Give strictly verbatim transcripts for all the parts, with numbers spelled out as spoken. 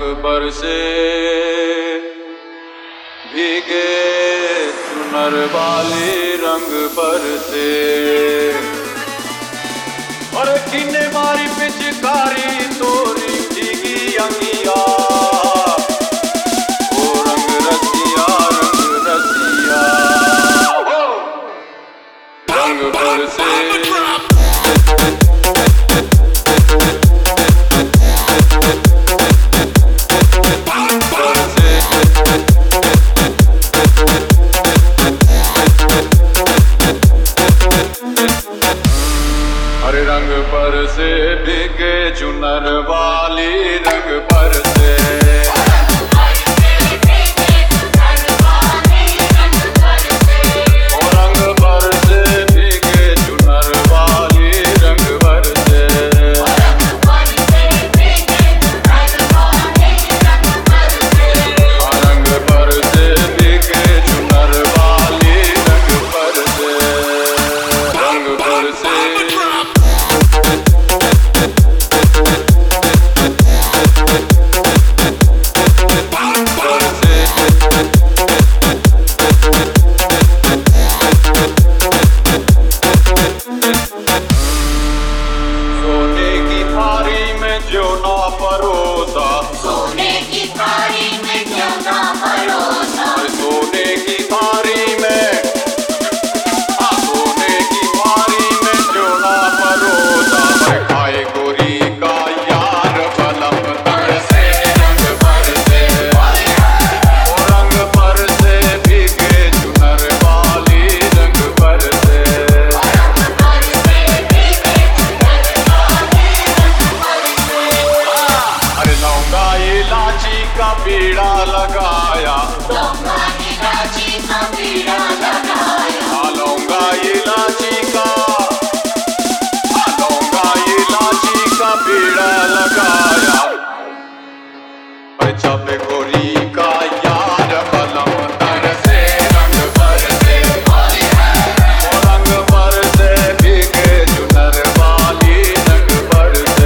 बरसे भीगे चुनर वाली रंग बरसे। और किने मारी पिचकारी तोरी भीगी अंगिया, ओ रंग रसिया रंग रसिया रंग बरसे। हरे रंग पर से भीगे चुनर वाली रंग पर से। ओ रंग पर से भीगे चुनर वाली रंग पर से। रंग पर से भीगे चुनर वाली रंग पर से। रंग पर से सोने की थाली में जो ना परोसा, सोने की थाली में जो ना परोसा, सोने की थाली में, हाँ सोने की थाली में जो ना परोसा। मैं खाए गोरी का यार बलम तर से रंग पर से। ओ रंग पर से भीगे चुनर वाली रंग पर से। अरे लौंगा इलाची का बीड़ा लगाया, लौंगा इलाची का बीड़ा लगाया, हाँ लौंगा इलाची का, हाँ लौंगा इलाची का बीड़ा लगाया। अरे चापे गोरी का यार बलम तर से रंग पर से। ओ रंग पर से भीगे चुनर वाली रंग पर से।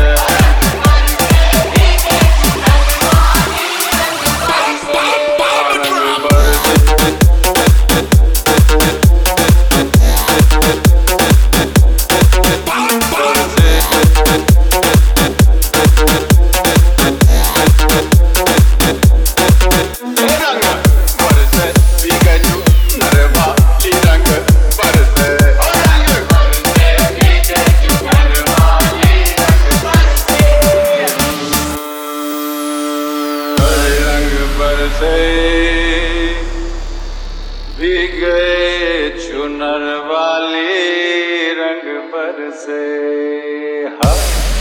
भीगे चुनर वाली रंग पर से। हाँ